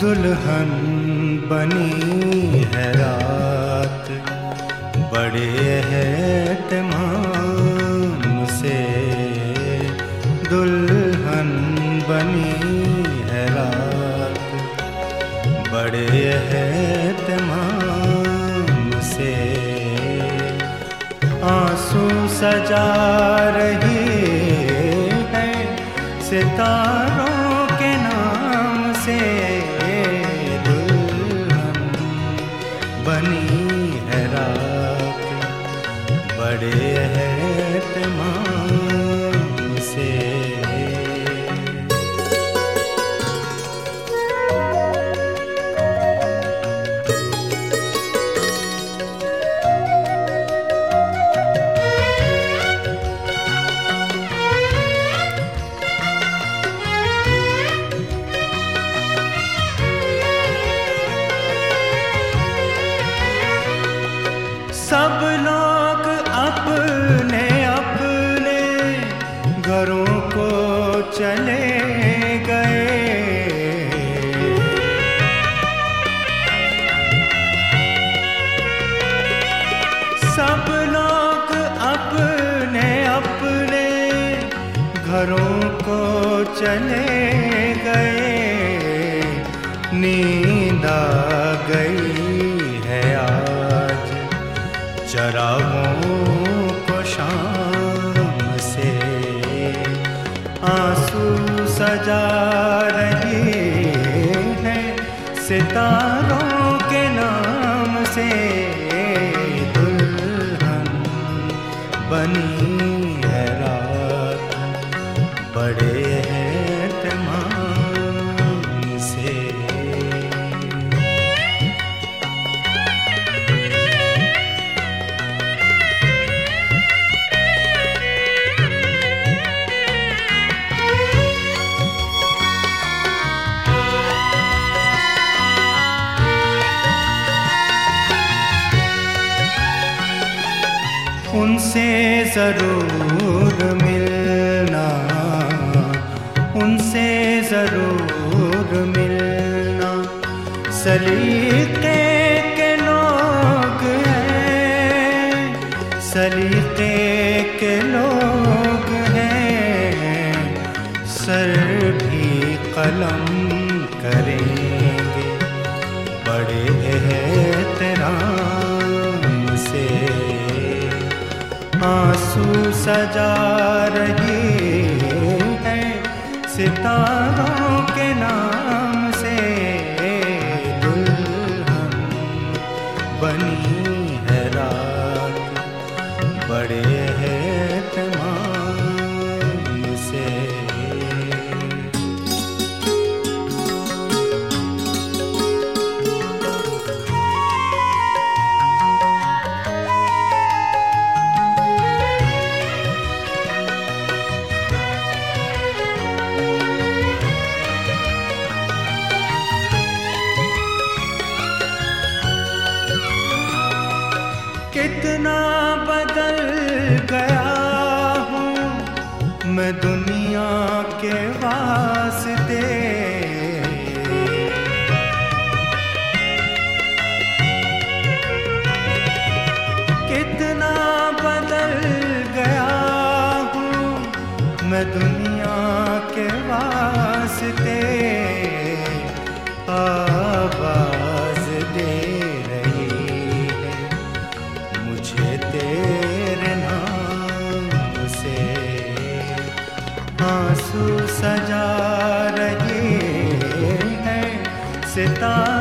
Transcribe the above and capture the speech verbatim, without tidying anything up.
दुल्हन बनी है रात बड़े एहतमाम से। दुल्हन बनी है रात बड़े एहतमाम से। आंसू सजा रही है सितारों के नाम से। दुल्हन बनी है रात बड़े एहतमाम से। सब लोग अपने अपने घरों को चले गए। सब लोग अपने अपने घरों को चले गए। नींद आ गई है आज चरागों को शाम से। आंसू सजा रही है सितारों के नाम से। दुल्हन बनी है रात बड़े एहतमाम से। उनसे जरूर मिलना, उनसे जरूर मिलना। सलीके के लोग हैं, सलीके के लोग हैं। सर भी कलम करेंगे बड़े एहतराम से। आंसू सजा रही है सितारों के नाम से। दुल्हन बनी है रात बड़े एहतमाम से। कितना बदल गया हूँ मैं दुनिया के वास्ते। कितना बदल गया हूँ मैं दुनिया के वास्ते। आवाज दे तेरे नाम से। आंसू सजा रही है सितारों